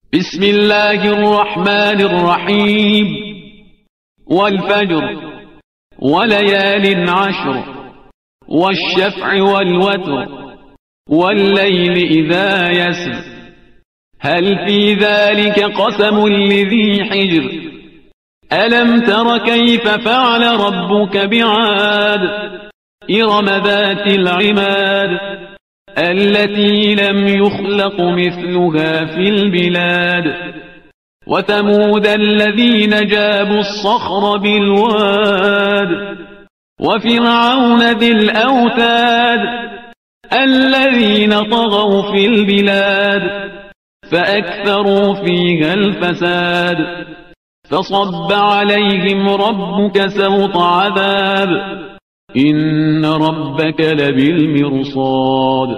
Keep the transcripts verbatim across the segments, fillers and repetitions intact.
بسم الله الرحمن الرحيم والفجر وليال عشر والشفع والوتر والليل إذا يسر هل في ذلك قسم لذي حجر ألم تر كيف فعل ربك بعاد إرم ذات العماد التي لم يخلق مثلها في البلاد وثمود الذين جابوا الصخر بالواد وفرعون ذي الأوتاد الذين طغوا في البلاد فأكثروا فيها الفساد فصب عليهم ربك سوط عذاب إن ربك لبالمرصاد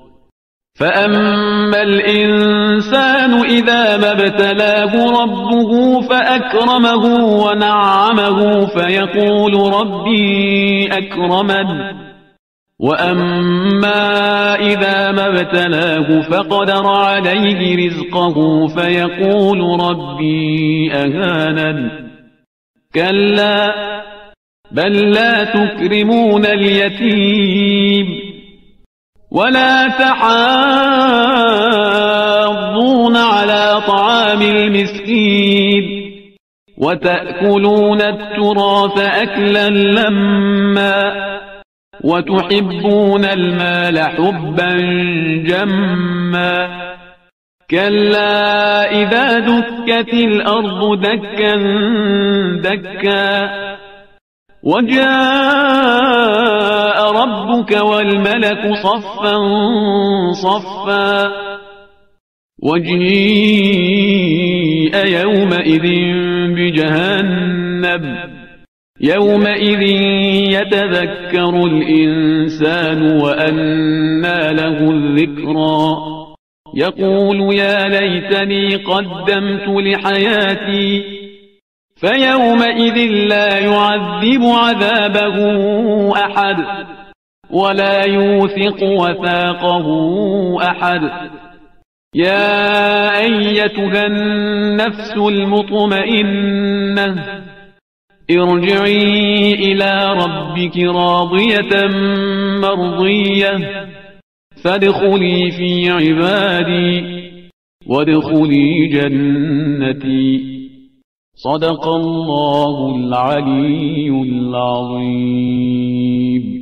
فأما الإنسان إذا ما ابتلاه ربه فأكرمه ونعمه فيقول ربي أكرمن وأما إذا ما ابتلاه فقدر عليه رزقه فيقول ربي أهانن كلا بل لا تكرمون اليتيم ولا تحاضون على طعام المسكين وتأكلون التراث أكلا لما وتحبون المال حبا جما كلا إذا دكت الأرض دكا دكا وجاء ربك والملك صفا صفا وجيء يومئذ بجهنم يومئذ يتذكر الإنسان وأنى له الذكرى يقول يا ليتني قدمت لحياتي فيومئذ لا يعذب عذابه أحد ولا يوثق وثاقه أحد يا أيتها النفس المطمئنة ارجعي إلى ربك راضية مرضية فادخلي في عبادي وادخلي جنتي صدق الله العلي العظيم.